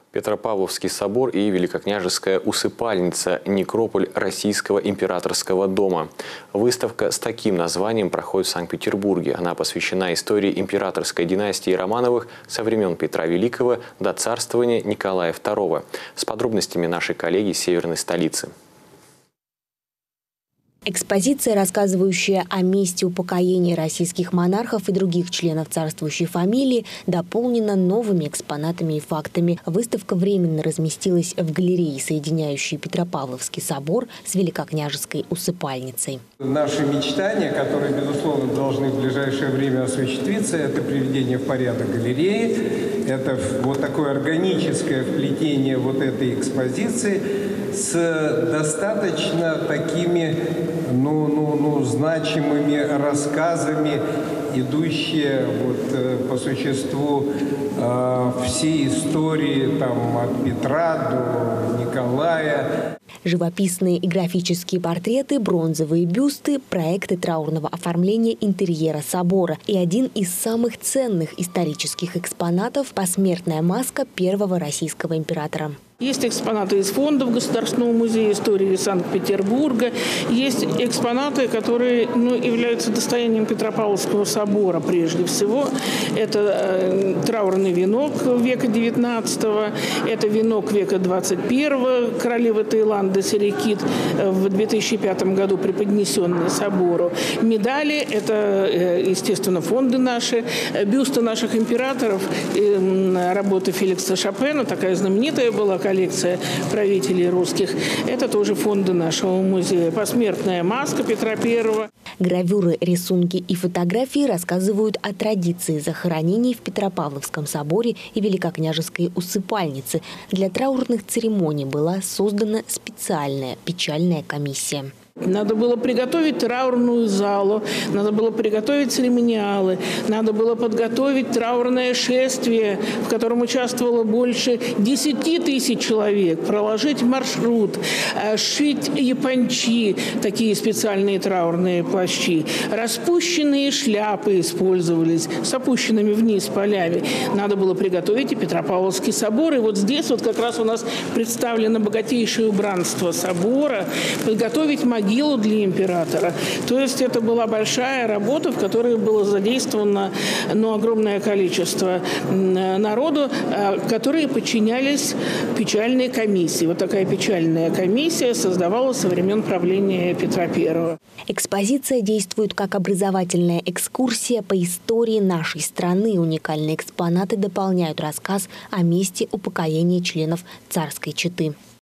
Петропавловский собор и Великокняжеская усыпальница – некрополь Российского императорского дома. Выставка с таким названием проходит в Санкт-Петербурге. Она посвящена истории императорской династии Романовых со времен Петра Великого до царствования Николая II. С подробностями нашей коллеги из северной столицы. Экспозиция, рассказывающая о месте упокоения российских монархов и других членов царствующей фамилии, дополнена новыми экспонатами и фактами. Выставка временно разместилась в галерее, соединяющей Петропавловский собор с Великокняжеской усыпальницей. Наши мечтания, которые, безусловно, должны в ближайшее время осуществиться, это приведение в порядок галереи, это вот такое органическое вплетение вот этой экспозиции с достаточно такими значимыми рассказами, идущие по существу всей истории от Петра до Николая. Живописные и графические портреты, бронзовые бюсты, проекты траурного оформления интерьера собора и один из самых ценных исторических экспонатов – посмертная маска первого российского императора. Есть экспонаты из фондов Государственного музея истории Санкт-Петербурга. Есть экспонаты, которые являются достоянием Петропавловского собора прежде всего. Это траурный венок века XIX, это венок века XXI королевы Таиланда Сирикит в 2005 году преподнесенный собору. Медали – это, естественно, фонды наши, бюсты наших императоров, работы Феликса Шопена, такая знаменитая была коллекция правителей русских. Это тоже фонды нашего музея. Посмертная маска Петра I. Гравюры, рисунки и фотографии рассказывают о традиции захоронений в Петропавловском соборе и Великокняжеской усыпальнице. Для траурных церемоний была создана специальная печальная комиссия. Надо было приготовить траурную залу, надо было приготовить церемониалы, надо было подготовить траурное шествие, в котором участвовало больше 10 тысяч человек, проложить маршрут, сшить япончи, такие специальные траурные плащи. Распущенные шляпы использовались с опущенными вниз полями. Надо было приготовить и Петропавловский собор. И вот здесь как раз у нас представлено богатейшее убранство собора, подготовить могилу для императора. То есть это была большая работа, в которой было задействовано огромное количество народу, которые подчинялись печальной комиссии. Вот такая печальная комиссия создавалась со времен правления Петра I. Экспозиция действует как образовательная экскурсия по истории нашей страны. Уникальные экспонаты дополняют рассказ о месте упокоения членов царской четы.